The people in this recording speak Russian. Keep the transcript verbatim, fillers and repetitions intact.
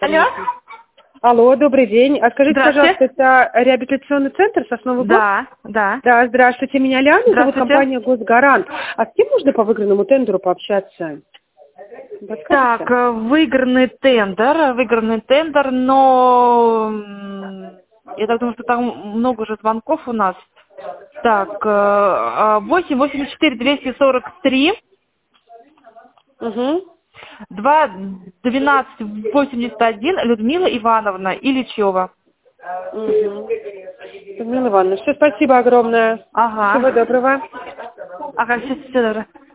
Алло? Алло, добрый день. А скажите, Здравствуйте. пожалуйста, это реабилитационный центр Сосновый Бор? Да, да. Да, здравствуйте, меня Лиана, зовут Здравствуйте. компания «Госгарант». А с кем можно по выигранному тендеру пообщаться? Подскажете? Так, э, выигранный тендер, выигранный тендер, но м, я так думаю, что там много уже звонков у нас. Так, восемь восемьдесят четыре двести сорок три Угу. два двенадцать восемьдесят один Людмила Ивановна Ильичева. Угу. Людмила Ивановна, все, спасибо огромное. Ага. Всего доброго. Ага, все, все, добро.